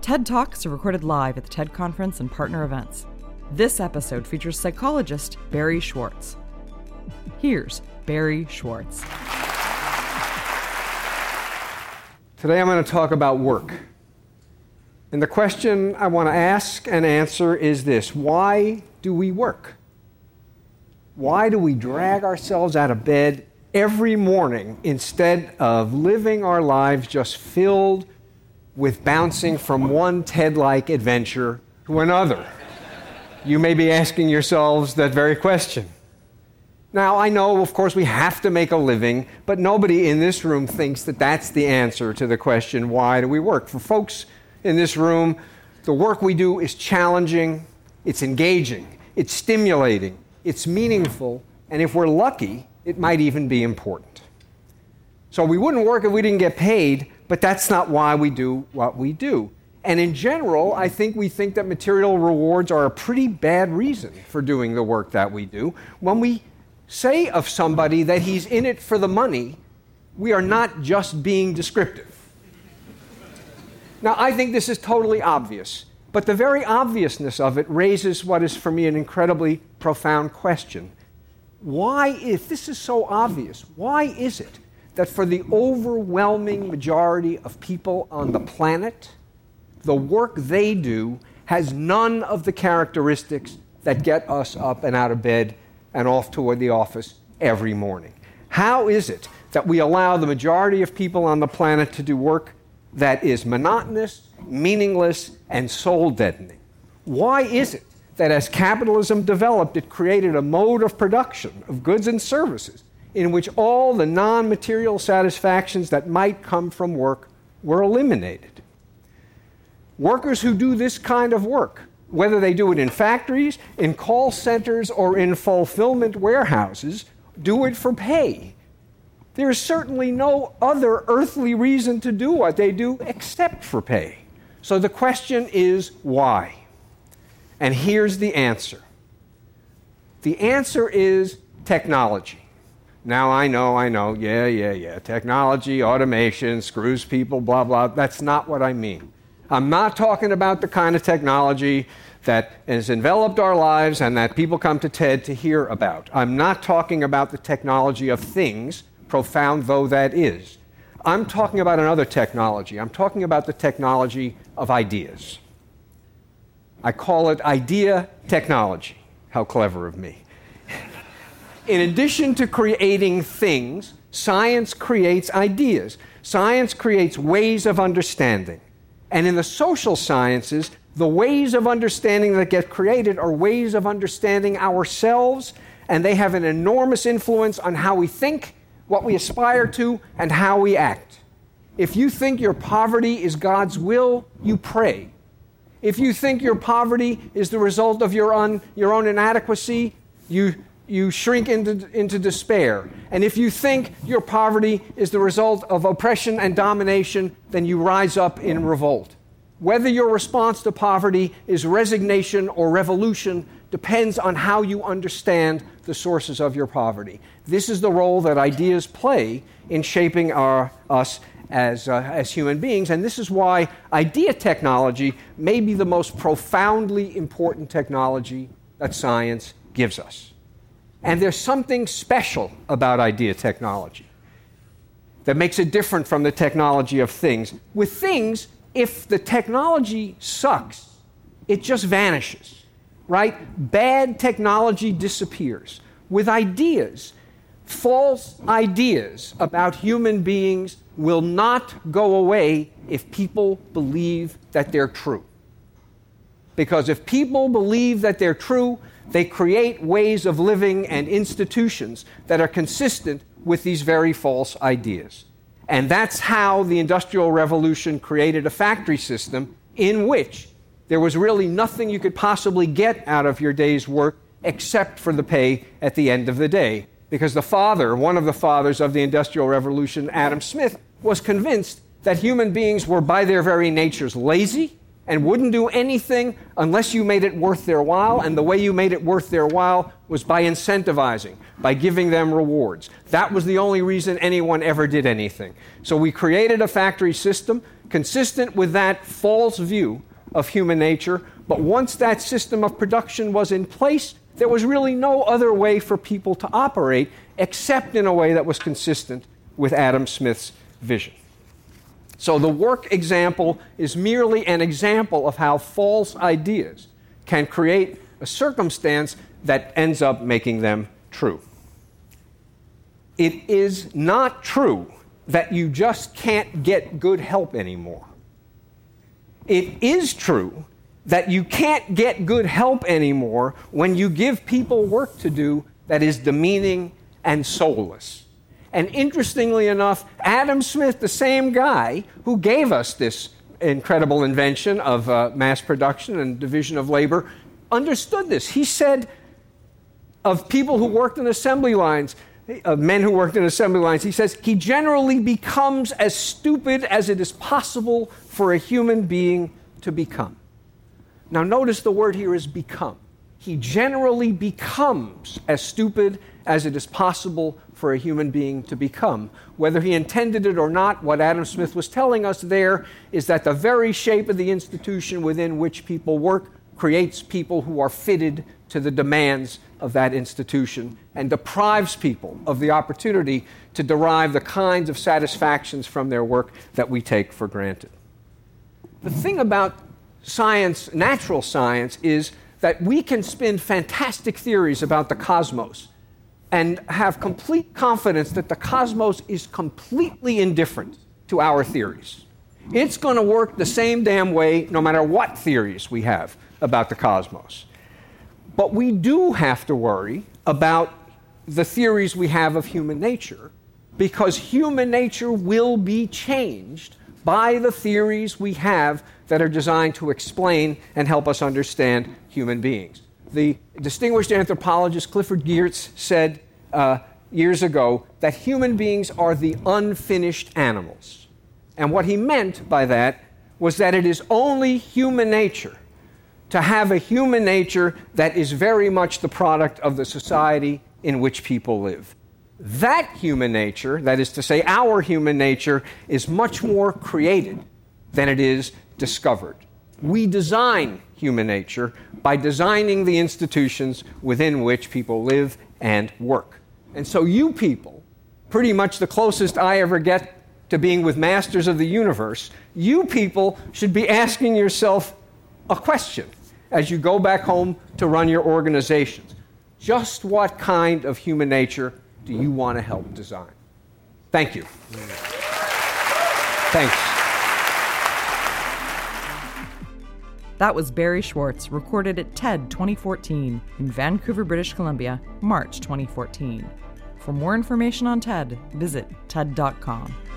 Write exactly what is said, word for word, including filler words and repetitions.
TED Talks are recorded live at the TED Conference and partner events. This episode features psychologist Barry Schwartz. Here's Barry Schwartz. Today I'm going to talk about work. And the question I want to ask and answer is this: why do we work? Why do we drag ourselves out of bed every morning instead of living our lives just filled with bouncing from one TED-like adventure to another? You may be asking yourselves that very question. Now, I know, of course, we have to make a living, but nobody in this room thinks that that's the answer to the question, why do we work? For folks in this room, the work we do is challenging, it's engaging, it's stimulating, it's meaningful, and if we're lucky, it might even be important. So we wouldn't work if we didn't get paid, but that's not why we do what we do. And in general, I think we think that material rewards are a pretty bad reason for doing the work that we do. When we say of somebody that he's in it for the money, we are not just being descriptive. Now, I think this is totally obvious, but the very obviousness of it raises what is for me an incredibly profound question. Why, if this is so obvious, why is it that for the overwhelming majority of people on the planet, the work they do has none of the characteristics that get us up and out of bed and off toward the office every morning? How is it that we allow the majority of people on the planet to do work that is monotonous, meaningless, and soul-deadening? Why is it that as capitalism developed, it created a mode of production of goods and services in which all the non-material satisfactions that might come from work were eliminated? Workers who do this kind of work, whether they do it in factories, in call centers, or in fulfillment warehouses, do it for pay. There is certainly no other earthly reason to do what they do except for pay. So the question is, why? And here's the answer. The answer is technology. Now, I know, I know, yeah, yeah, yeah, technology, automation, screws people, blah, blah. That's not what I mean. I'm not talking about the kind of technology that has enveloped our lives and that people come to TED to hear about. I'm not talking about the technology of things, profound though that is. I'm talking about another technology. I'm talking about the technology of ideas. I call it idea technology. How clever of me. In addition to creating things, science creates ideas. Science creates ways of understanding. And in the social sciences, the ways of understanding that get created are ways of understanding ourselves, and they have an enormous influence on how we think, what we aspire to, and how we act. If you think your poverty is God's will, you pray. If you think your poverty is the result of your, un, your own inadequacy, you, you shrink into, into despair. And if you think your poverty is the result of oppression and domination, then you rise up in revolt. Whether your response to poverty is resignation or revolution depends on how you understand the sources of your poverty. This is the role that ideas play in shaping our, us as, uh, as human beings, and this is why idea technology may be the most profoundly important technology that science gives us. And there's something special about idea technology that makes it different from the technology of things. With things, if the technology sucks, it just vanishes, right? Bad technology disappears. With ideas, false ideas about human beings will not go away if people believe that they're true. Because if people believe that they're true, they create ways of living and institutions that are consistent with these very false ideas. And that's how the Industrial Revolution created a factory system in which there was really nothing you could possibly get out of your day's work except for the pay at the end of the day. Because the father, one of the fathers of the Industrial Revolution, Adam Smith, was convinced that human beings were by their very natures lazy, and wouldn't do anything unless you made it worth their while, and the way you made it worth their while was by incentivizing, by giving them rewards. That was the only reason anyone ever did anything. So we created a factory system consistent with that false view of human nature, but once that system of production was in place, there was really no other way for people to operate except in a way that was consistent with Adam Smith's vision. So the work example is merely an example of how false ideas can create a circumstance that ends up making them true. It is not true that you just can't get good help anymore. It is true that you can't get good help anymore when you give people work to do that is demeaning and soulless. And interestingly enough, Adam Smith, the same guy who gave us this incredible invention of uh, mass production and division of labor, understood this. He said of people who worked in assembly lines, of men who worked in assembly lines, he says, he generally becomes as stupid as it is possible for a human being to become. Now notice the word here is become. He generally becomes as stupid as it is possible for a human being to become. Whether he intended it or not, what Adam Smith was telling us there is that the very shape of the institution within which people work creates people who are fitted to the demands of that institution and deprives people of the opportunity to derive the kinds of satisfactions from their work that we take for granted. The thing about science, natural science, is that we can spin fantastic theories about the cosmos and have complete confidence that the cosmos is completely indifferent to our theories. It's going to work the same damn way no matter what theories we have about the cosmos. But we do have to worry about the theories we have of human nature, because human nature will be changed by the theories we have that are designed to explain and help us understand human beings. The distinguished anthropologist Clifford Geertz said uh, years ago that human beings are the unfinished animals. And what he meant by that was that it is only human nature to have a human nature that is very much the product of the society in which people live. That human nature, that is to say our human nature, is much more created than it is discovered. We design human nature by designing the institutions within which people live and work. And so you people, pretty much the closest I ever get to being with masters of the universe, you people should be asking yourself a question as you go back home to run your organizations. Just what kind of human nature do you want to help design? Thank you. Thanks. That was Barry Schwartz, recorded at TED twenty fourteen in Vancouver, British Columbia, March twenty fourteen. For more information on TED, visit T E D dot com.